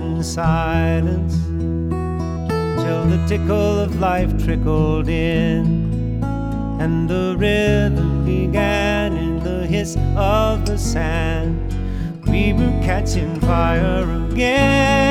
in silence till the tickle of life trickled in, and the rhythm began in the hiss of the sand. We were catching fire again.